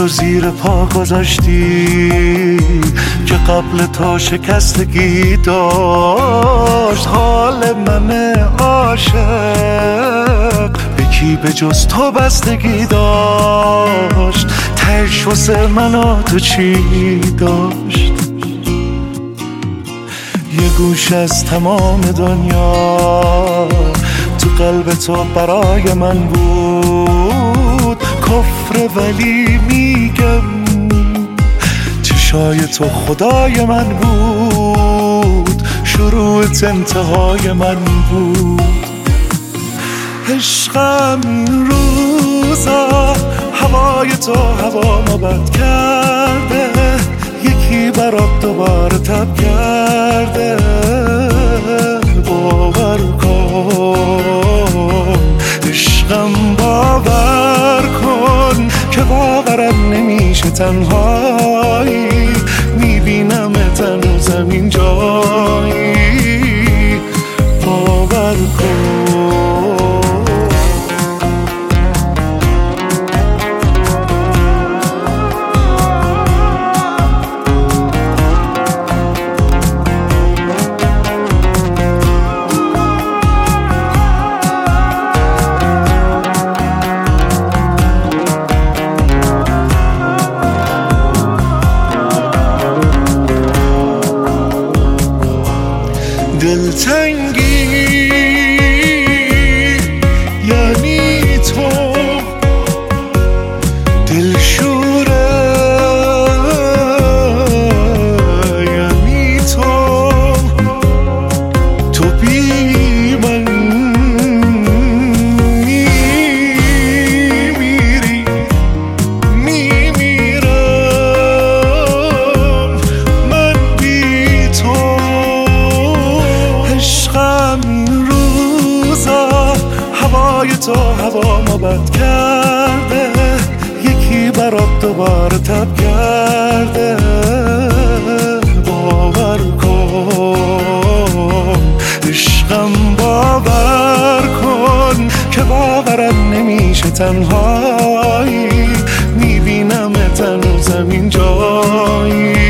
تو زیر پا گذاشتی که قبل تو شکستگی داشت. حال من عاشق به کی به جز تو بستگی داشت؟ تهش واسه من و تو چی داشت؟ یه گوش از تمام دنیا تو قلب تو برای من بود کفر، ولی میگم چشای تو خدای من بود، شروعت انتهای من بود. عشقم این روزا هوای تو هوامو بد کرده، یکی برات دوباره تب کرده. باور کن عشقم، باور کن که باورم نمیشه تنهایی میبینم هنوزم این جایی. باور کن دلتنگی یعنی تو، دلشوره یعنی تو بی من میمیری، میمیرم من بی تو. عشقم این روزا هوای تو هوامو بد کرده، یکی برات دوباره تب کرده. باور کن عشقم، باور کن که باورم نمیشه تنهایی میبینم هنوزم این جایی.